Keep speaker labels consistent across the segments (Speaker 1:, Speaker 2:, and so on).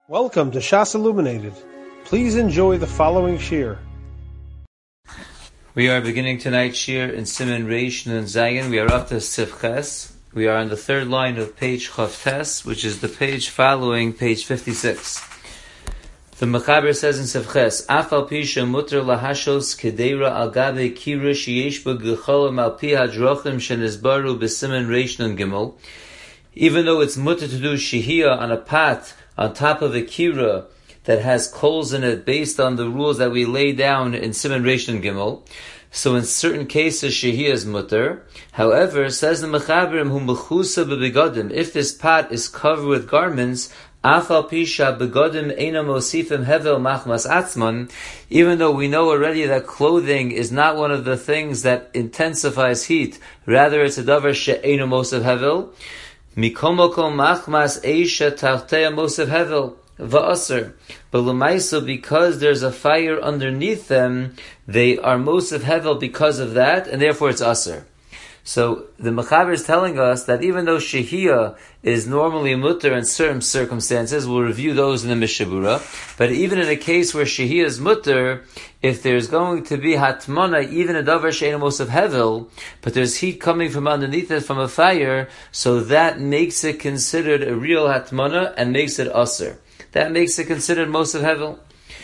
Speaker 1: Welcome to Shas Illuminated. Please enjoy the following shir.
Speaker 2: We are beginning tonight's shir in Siman Reish Nun Zayin. We are up to Sif Ches. We are on the third line of page Chav Tes, which is the page following page 56. The Mechaber says in Sif Ches, Afal Pisha Mutter Lahashos Kedeira Al Gabe Kira Sheyesh Ba Gecholim Al Pi Hadrochim Shenizbaru B'Siman Reish Nun Gimel. Even though it's mutter to do shehiyah on a pat on top of a kira that has coals in it based on the rules that we lay down in Siman Reish Nun Gimel. So in certain cases shehiyah is mutter. However, says the Mechaberim hu mechusa bebegadim, if this pat is covered with garments, afal pisha begadim eina mosifim hevel machmas atzman, even though we know already that clothing is not one of the things that intensifies heat, rather it's a davar she'eina mosif hevel, Mikomoko machmas eisha tachteya mosef hevel va'aser. But l'maiso, because there's a fire underneath them, they are mosef hevel because of that, and therefore it's aser. So the Mechaber is telling us that even though shehiyah is normally mutter in certain circumstances, we'll review those in the Mishabura, but even in a case where shehiyah is mutter, if there's going to be hatmana, even a davar she'eino mosef hevel, but there's heat coming from underneath it from a fire, so that makes it considered a real hatmana and makes it aser. That makes it considered mosef hevel.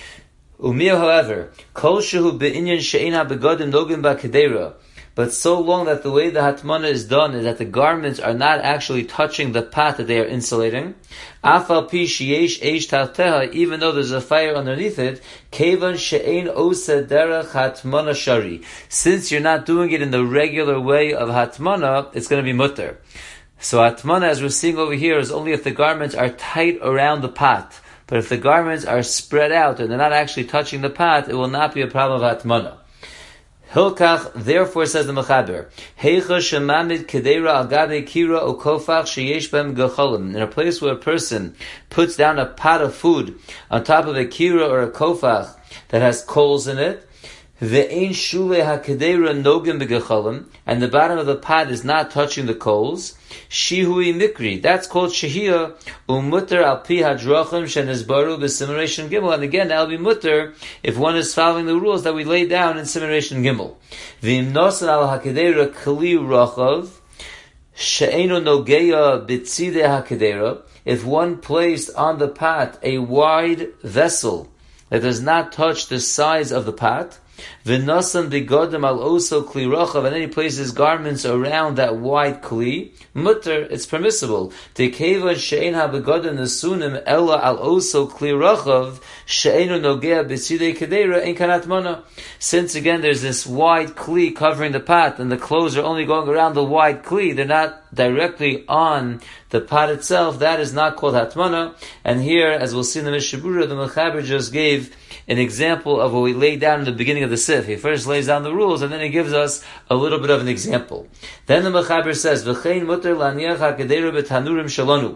Speaker 2: Umiyah, however, kol shehu be'inyan she'eina begadim nogim ba'kedera, but so long that the way the hatmana is done is that the garments are not actually touching the pat that they are insulating, afal pi sheyesh eish tachteha, even though there's a fire underneath it, kevan she'ein osa derech hatmana shari. Since you're not doing it in the regular way of hatmana, it's going to be mutter. So hatmana, as we're seeing over here, is only if the garments are tight around the pat. But if the garments are spread out and they're not actually touching the pat, it will not be a problem of hatmana. Hilkach, therefore, says the Mechaber, Heicha shemamid kedeira al gabe kira o kofach sheyesh bem gecholim. In a place where a person puts down a pot of food on top of a kira or a kofach that has coals in it, ve'ein shule hakedeira nogim begecholim, and the bottom of the pot is not touching the coals, shihui mikri, that's called shehiyah, umutter al pi hadrochim shenizbaru b'Siman Reish Nun Gimel, and again, that'll be mutter if one is following the rules that we laid down in Siman Reish Nun Gimel. V'im nosan al hakedeira kli rachav, she'eino nogeya b'tzidei hakedeira, if one placed on the pot a wide vessel that does not touch the sides of the pot, V'nasan begodim al oso kli rochav, and then he places garments around that wide kli, mutter, it's permissible. Tekevan she'ein ha-begodim nesunim ella al oso kli rochav, she'einu nogea b'tzidei kedeira ein kanat mana. Since again there's this wide kli covering the pot, and the clothes are only going around the wide kli, they're not directly on the pot itself, that is not called hatmana. And here, as we'll see in the Mishabura, the Mechaber just gave an example of what we laid down in the beginning of the Sif. He first lays down the rules, and then he gives us a little bit of an example. Then the Mechaber says, V'chein mutter laniach hakedeira b'tanurim shalonu.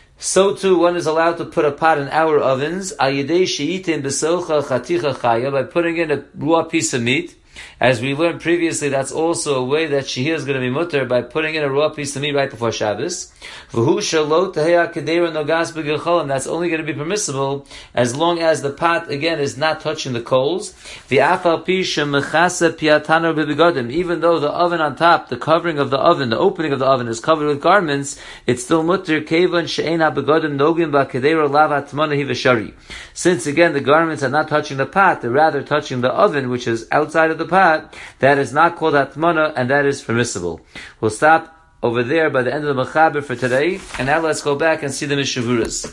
Speaker 2: So too, one is allowed to put a pot in our ovens, al yedei she'itim b'socha chaticha chaya, by putting in a raw piece of meat. As we learned previously, that's also a way that shehiyah is going to be mutter, by putting in a raw piece of meat right before Shabbos. V'hu shalot tehei hakedeira nogas b'gecholim. That's only going to be permissible as long as the pot, again, is not touching the coals. V'afal pi shemechasa piatanar b'begadim. Even though the oven on top, the covering of the oven, the opening of the oven is covered with garments, it's still mutter, kevan she'ein ha-begadim nogim ba'kedeira lav hatmana hi v'shari. Since, again, the garments are not touching the pot, they're rather touching the oven, which is outside of the pot, that is not called hatmana, and that is permissible. We'll stop over there by the end of the Mechaber for today, and now let's go back and see the Mishavuras.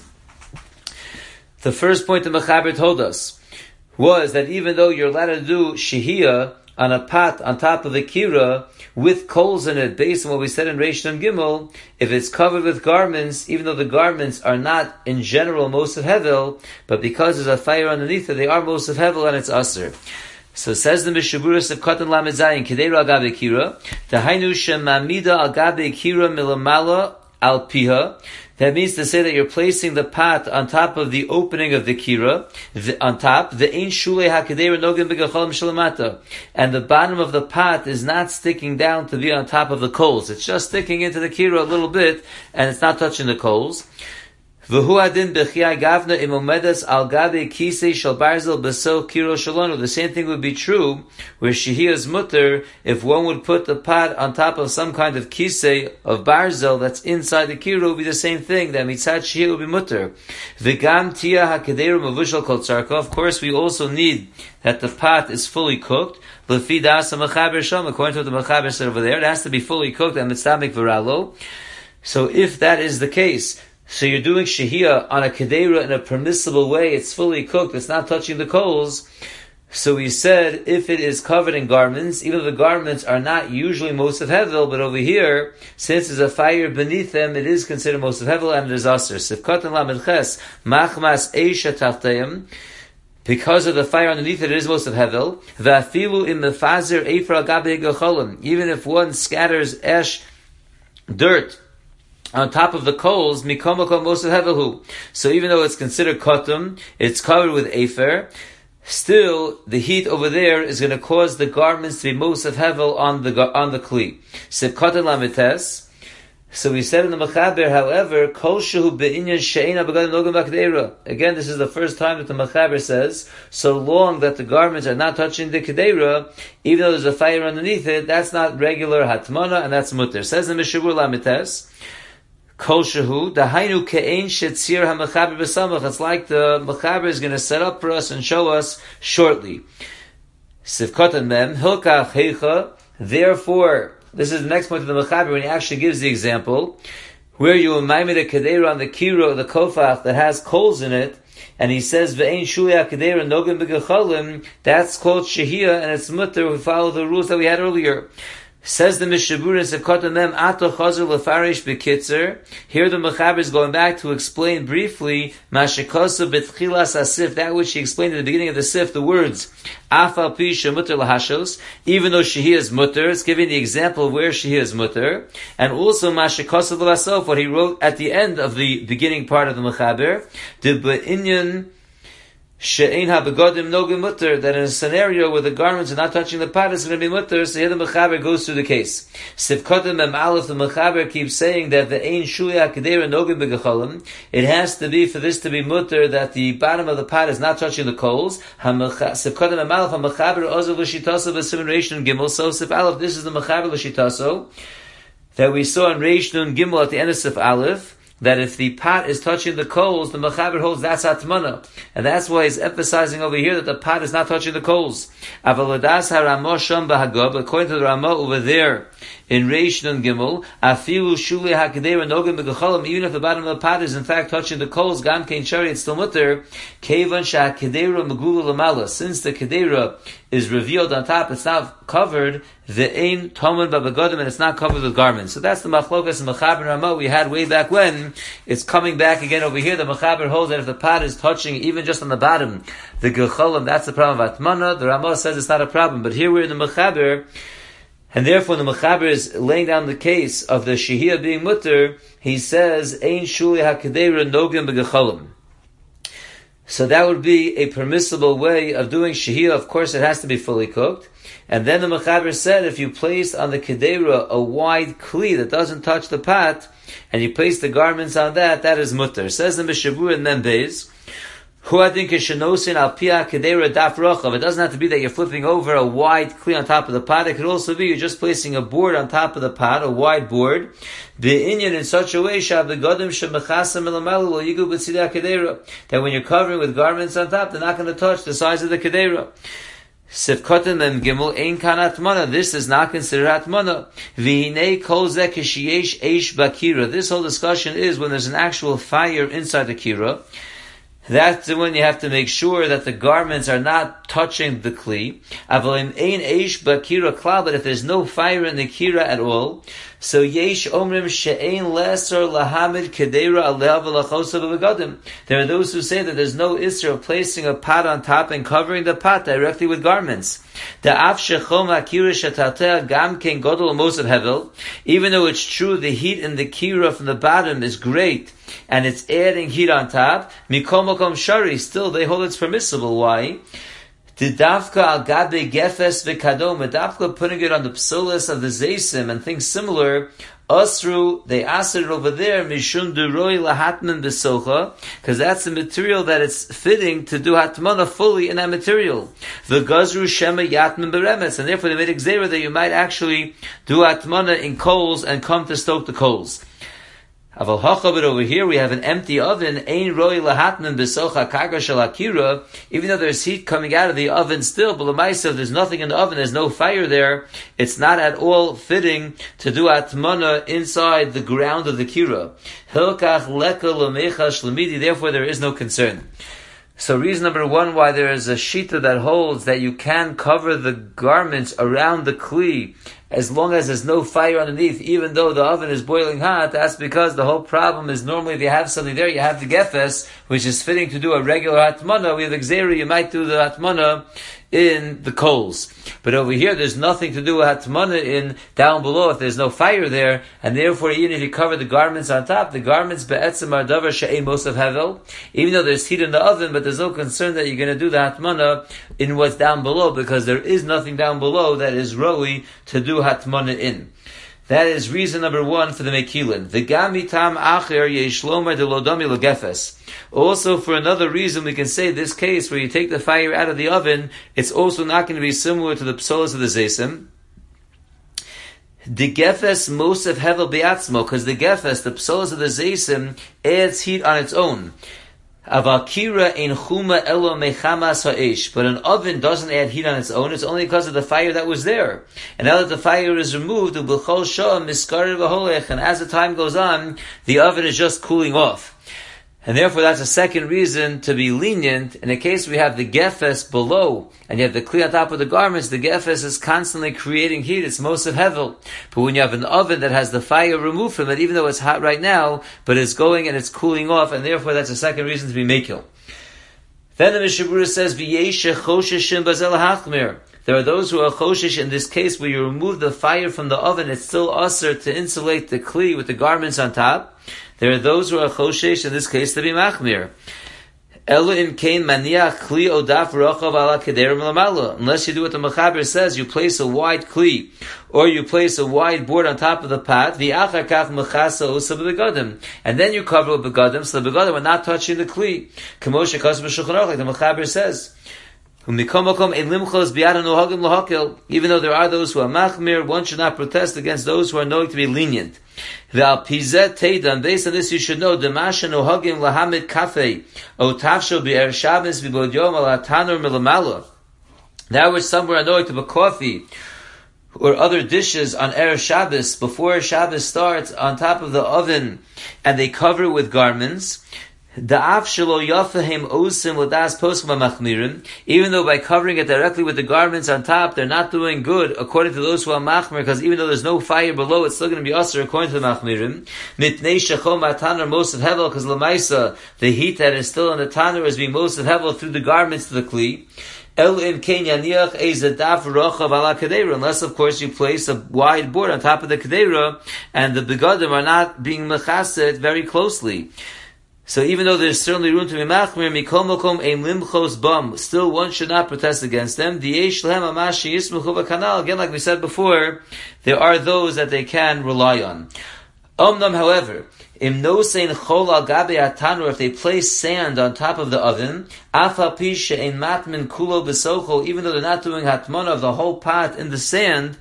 Speaker 2: The first point the Mechaber told us was that even though you're allowed to do shehiyah on a pot on top of the kira with coals in it, based on what we said in Reish Nun Gimel, if it's covered with garments, even though the garments are not in general mosef hevel, but because there's a fire underneath it, they are mosef hevel, and it's aser. So says the Mishaburas of Katan Lamed Zayin, Kedeira agabe kira, Tahainu shemamida agabe kira milamala al piha. That means to say that you're placing the pot on top of the opening of the kira, on top, the ein shulei hakedeira nogim begecholim shalamata, and the bottom of the pot is not sticking down to be on top of the coals. It's just sticking into the kira a little bit, and it's not touching the coals. V'hu adin b'chiyai gavna imomedas al gabe kisei shel barzel beso kiro shalonu. The same thing would be true where shehiyah's mutter if one would put the pot on top of some kind of kisei of barzel that's inside the kiro would be the same thing. That mitzat shehiyah would be mutter. V'gam tia hakederu mavushal kol tzarka. Of course, we also need that the pot is fully cooked. L'fi das ha-mechaber sham. According to what the mechaber said over there, it has to be fully cooked and mitzvah v'ralo. So if that is the case, so you're doing shehiyah on a kedera in a permissible way, it's fully cooked, it's not touching the coals. So we said, if it is covered in garments, even though the garments are not usually Mosef Hevel, but over here, since there's a fire beneath them, it is considered Mosef Hevel and it is Aser. Sifkat lamed ches, machmas eisha tachtayim, because of the fire underneath it, it is Mosef Hevel. V'afilu im mefazer eifra gabe gecholim. Even if one scatters ash, dirt, on top of the coals, mikomakom Mosef Hevelhu. So even though it's considered kotum, it's covered with afer, still the heat over there is going to cause the garments to be Mosef Hevel on the kli. Sivkotan lamites. So we said in the Mechaber, however, kol shehu be'inyan she'ena begadim nogam b'kedera. Again, this is the first time that the Mechaber says, so long that the garments are not touching the kedera, even though there's a fire underneath it, that's not regular hatmana, and that's mutter. Says the Mishabur lamites. Kol shehu dahainu ke'ein shetzir ha-mechaber b'samach. It's like the mechaber is going to set up for us and show us shortly. Sivkotan mem hilkach heicha. Therefore, this is the next point of the mechaber when he actually gives the example where you umaymid a kedera on the kiro, the kofach that has coals in it, and he says ve'ein shuya kedera nogim b'gecholim. That's called shehiyah and it's mutter. We follow the rules that we had earlier. Says the Mishabur in Sivkotan Mem, Ato Chazer Lefarish B'Kitzer. Here the Mechaber is going back to explain briefly Mashikosa B'Tchilas HaSif, that which he explained at the beginning of the Sif, the words Afal Pi Shemutter Lahashos, even though Shehiyah is mutter, it's giving the example of where Shehiyah is mutter, and also Mashikosa L'Vasof, what he wrote at the end of the beginning part of the Mechaber, De B'Inyan She'ein ha-begodim nogim mutter, that in a scenario where the garments are not touching the pot, it's going to be mutter. So here the Mechaber goes through the case. Sivkotim mem aleph, the Mechaber keeps saying that the ein shuya kedera nogim begecholim. It has to be, for this to be mutter, that the bottom of the pot is not touching the coals. Sivkotim mem aleph, ha-Mechaber ozel l'shitaso v'simen reish nun gimel. So Sif aleph, this is the Mechaber l'shitaso that we saw in reish nun gimel at the end of Sif aleph, that if the pot is touching the coals, the Mechaber holds that's atmana. And that's why he's emphasizing over here that the pot is not touching the coals. Avaladas ha-Ramah sham b'hagab, according to the Ramah over there, in Reish Nun Gimel, afilu shuli ha-kedera nogim b'gecholim, even if the bottom of the pot is in fact touching the coals, gam kein shari, it's still mutter, kevan shah-kedera megula lamala, since the kedera is revealed on top, it's not covered, the ein tomen b'begodim, and it's not covered with garments. So that's the machlokas and Mechaber and Ramah we had way back when. It's coming back again over here. The Mechaber holds that if the pot is touching even just on the bottom, the gecholim, that's the problem of atmana. The Ramah says it's not a problem, but here we're in the Mechaber, and therefore the Mechaber is laying down the case of the shehiyah being mutter. He says ein shuli hakadera nogim begecholim. So that would be a permissible way of doing shehiyah. Of course, it has to be fully cooked. And then the Mechaber said, if you place on the kedera a wide kli that doesn't touch the pot, and you place the garments on that, that is mutter. Says the Mishabur in Membez, it doesn't have to be that you're flipping over a wide kli on top of the pot. It could also be you're just placing a board on top of the pot, a wide board, in such a way that when you're covering with garments on top, they're not going to touch the size of the kedera. Sivkotim mem gimel ein kan atmana. This is not considered atmana. V'hinei kol zeh kishiyesh eish bakira. This whole discussion is when there's an actual fire inside the kira. That's when you have to make sure that the garments are not touching the kli. Avalim ein eish bakira klal. But if there's no fire in the kira at all, so yesh omrim she'ein lesser lahamid kedera aleha v'lachosa v'begadim. There are those who say that there's no issur of placing a pot on top and covering the pot directly with garments. Da'af shechom ha'kira shetatea gam ken godol mosef hevel. Even though it's true the heat in the kira from the bottom is great and it's adding heat on top, mikol makom shari, still they hold it's permissible. Why? Didafka al gabe gefes v'kadom, dafka putting it on the psolis of the zaysim and things similar Asru, they asked it over there, Mishum Duroi Lahatman Besocha, because that's the material that it's fitting to do Hatmana fully in that material. The Gazru Shema Yatman Beremes, and therefore they made Xera that you might actually do Hatmana in coals and come to stoke the coals. Aval Hachabit over here, we have an empty oven, Ein Roi Lahatman Besocha Kaga Shel Akira, even though there's heat coming out of the oven still, but Lamaisa, if there's nothing in the oven, there's no fire there, it's not at all fitting to do Atmana inside the ground of the Kira. Hilkach Leka Lamecha Shlemidi, therefore there is no concern. So reason number one why there is a shita that holds that you can cover the garments around the kli as long as there's no fire underneath, even though the oven is boiling hot, that's because the whole problem is normally if you have something there, you have the gefes, which is fitting to do a regular hatmana. We have exeri, you might do the hatmana in the coals. But over here, there's nothing to do with hatmana in down below if there's no fire there, and therefore even if you cover the garments on top, the garments be'etzem are davar she'ei mos of hevel, even though there's heat in the oven, but there's no concern that you're going to do the hatmana in what's down below, because there is nothing down below that is roi to do hatmana in. That is reason number one for the Mekilin. V'gami tam acher yeshlomer de lodami legefes. Also, for another reason, we can say this case where you take the fire out of the oven, it's also not going to be similar to the psolas of the zesim. The gefes mosef hevel beatzmo, because the gefes, the psolas of the zesim, adds heat on its own. Avakira ein chuma elo mechamas ha'esh. But an oven doesn't add heat on its own. It's only because of the fire that was there. And now that the fire is removed, ub'chol shah miskarer v'holech, and as the time goes on, the oven is just cooling off. And therefore that's a second reason to be lenient. In the case we have the gefes below, and you have the kli on top of the garments, the gefes is constantly creating heat, it's most of hevel. But when you have an oven that has the fire removed from it, even though it's hot right now, but it's going and it's cooling off, and therefore that's a second reason to be mekil. Then the Mishabura says, V'yeshe chosheshim bazel hachmir. There are those who are choshesh in this case where you remove the fire from the oven, it's still usher to insulate the kli with the garments on top. There are those who are choshesh in this case to be machmir. Elu im kain maniach kli odaf rochav ala kederim lamala. Unless you do what the Mechaber says, you place a wide kli, or you place a wide board on top of the pot, v'achar kach mechasa osa b'begadim, and then you cover it with begadim, so the begadim are not touching the kli. K'moshe kas b'shulchan aruch, like the Mechaber says. Even though there are those who are machmir, one should not protest against those who are knowing to be lenient. Based on this, you should know that which some were knowing to be coffee or other dishes on Erev Shabbos before Shabbos starts on top of the oven, and they cover it with garments. Even though by covering it directly with the garments on top, they're not doing good according to those who are machmir, because even though there's no fire below, it's still going to be usher according to the machmirim. Because lemaisa, the heat that is still in the tanner is being most of hevel through the garments to the kli. Unless, of course, you place a wide board on top of the kedera, and the begadim are not being mechaset very closely. So even though there's certainly room to be machmir, mikol mokom ein limchos bam, still one should not protest against them. Again, like we said before, there are those that they can rely on. However, if they place sand on top of the oven, even though they're not doing hatmana of the whole pot in the sand,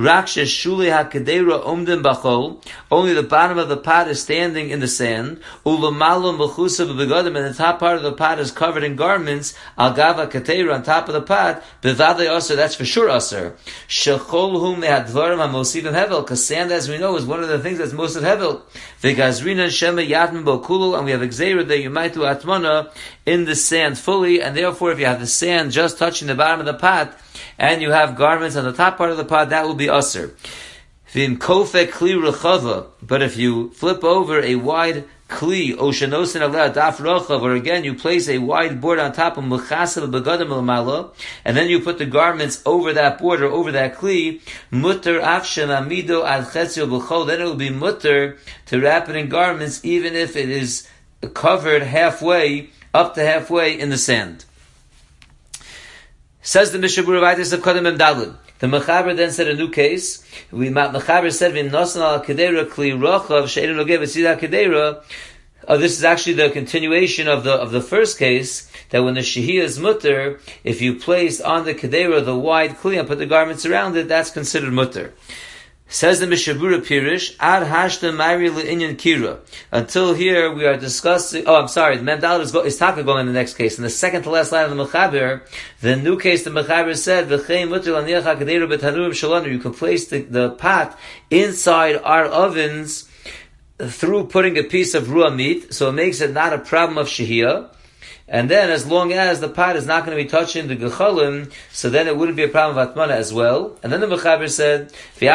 Speaker 2: only the bottom of the pot is standing in the sand, and the top part of the pot is covered in garments, on top of the pot, that's for sure aser. Because sand, as we know, is one of the things that's most of hevel. And we have exera that you might do atmana in the sand fully, and therefore if you have the sand just touching the bottom of the pot, and you have garments on the top part of the pot, that will be usher. But if you flip over a wide kli, or again you place a wide board on top of and then you put the garments over that board or over that kli, then it will be mutter to wrap it in garments even if it is covered halfway, up to halfway in the sand. Says the Mishabura Vaitis of Kodem Emdalud. The Mechaber then said a new case. Mechaber said, "V'im nosan al kedera kli rochav she'einu nogeh b'tzida kedera." This is actually the continuation of the first case, that when the shehiyah is mutter, if you place on the kedera the wide kli and put the garments around it, that's considered mutter. Says the Mishabura Pirish, Ad hashta mayri le'inyan kira. Until here we are discussing, the Memdal is taka going in the next case. In the second to last line of the Mechaber, the new case the Mechaber said, V'chein mutter l'niach ha'kedera b'tanurim shalanu. You can place the pot inside our ovens through putting a piece of ruah meat, so it makes it not a problem of shehiyah. And then, as long as the pot is not going to be touching the gecholim, so then it wouldn't be a problem of atmana as well. And then the Mechaber said,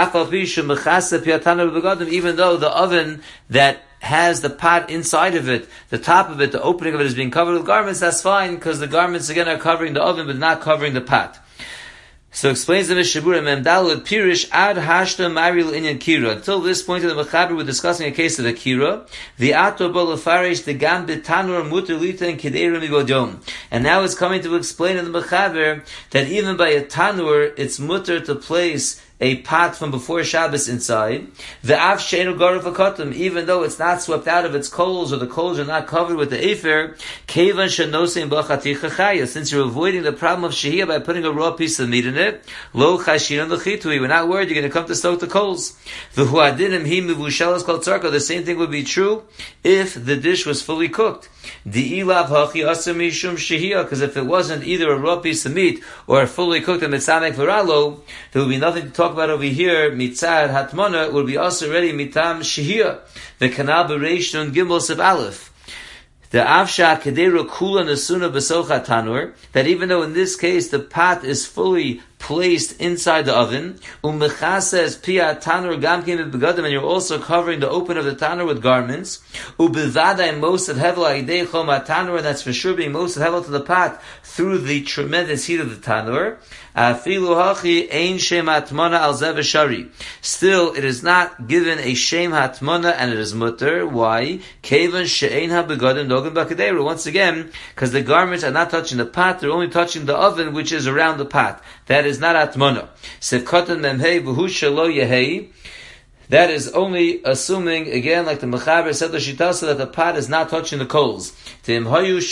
Speaker 2: even though the oven that has the pot inside of it, the top of it, the opening of it is being covered with garments, that's fine, because the garments again are covering the oven, but not covering the pot. So explains the Mishabura Memdal Pirish Ad Hashta Mari L'Inyan Kira. Until this point in the Mechaber, we're discussing a case of a Kira. The Ato Bolafarish the Gam Betanur Mutter Lita and Kedera Migodom. And now it's coming to explain in the Mechaber that even by a tanur, it's mutter to place a pot from before Shabbos inside. The av sheinu garuf hakotum, even though it's not swept out of its coals or the coals are not covered with the afer, kevan shenosein b'chaticha chaya. Since you're avoiding the problem of shehiyah by putting a raw piece of meat in it, lo chashinan l'chitui. We're not worried you're going to come to stoke the coals. V'hu adinim hi mivushelas kol tzarka. The same thing would be true if the dish was fully cooked. Di'ilav hachi asa mishum shehiyah. Because if it wasn't either a raw piece of meat or fully cooked and mitzamek v'ralo, there would be nothing to talk about over here. Mitzad hatmana would be also already mitam shehiyah. The kanal b'reish nun gimel seb aleph. The avsha kedera kula nesuna b'socha tanur, that even though in this case the pot is fully placed inside the oven, umechasa pia tanur gamkim begadim, and you're also covering the open of the tanur with garments, ubivadai most of hevel aidei choma tanur, and that's for sure being most of hevel to the pot through the tremendous heat of the tanur. Afilu hachi ein shem hatmana al zev shari. Still, it is not given a shem hatmana, and it is mutter. Why? Kevan she'ein ha-begadim nogim b'kedera. Once again, because the garments are not touching the pot, they're only touching the oven, which is around the pot. That is not atmana. Sefkatan memhei v'hu shelo yehei. That is only assuming, again, like the Mechaber said, the Shitasa, that the pot is not touching the coals. And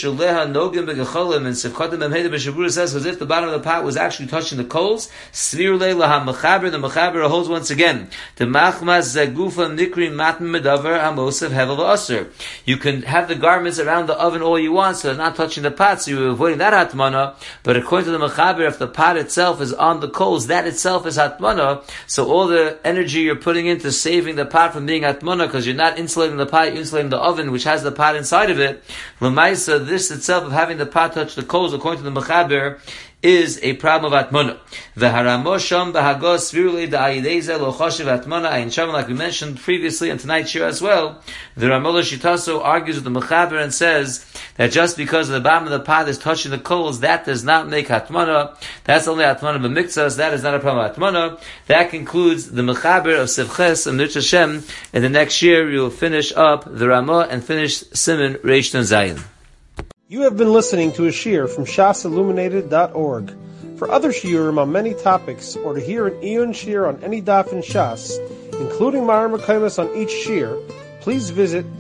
Speaker 2: Sefkatim Memhei, the Mishabura says, as if the bottom of the pot was actually touching the coals. Svirulei laha Mechaber, the Mechaber holds once again. The Machmas Zagufa Nikri Matn Medavar Hamosav Hevel Aser. You can have the garments around the oven all you want, so they're not touching the pot, so you're avoiding that Hatmana. But according to the Mechaber, if the pot itself is on the coals, that itself is Hatmana. So all the energy you're putting into saving the pot from being atmana, because you're not insulating the pot, you're insulating the oven, which has the pot inside of it. L'maisa, this itself of having the pot touch the coals, according to the Mechaber, is a problem of atmana. V'haramosham b'hagos viruli da'ayideze lo choshev atmana ayin shavan, like we mentioned previously in tonight's shir as well. The Ramola Shitaso argues with the Mechaber and says that just because the bottom of the pot is touching the coals, that does not make atmana. That's only atmana b'miktzas. That is not a problem of atmana. That concludes the Mechaber of Sivches and Nitz Hashem. In the next year, we will finish up the Ramah and finish Siman Reish Nun Zayin.
Speaker 1: You have been listening to a shiur from shasilluminated.org. For other shiurim on many topics, or to hear an Eon shiur on any daf in Shas, including Mara Mekaymas on each shiur, please visit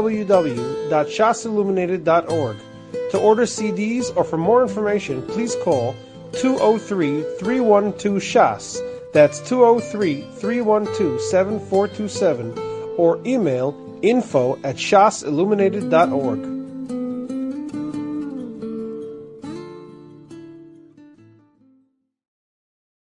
Speaker 1: www.shasilluminated.org. To order CDs or for more information, please call 203-312-SHAS. That's 203-312-7427, or email info@shasilluminated.org.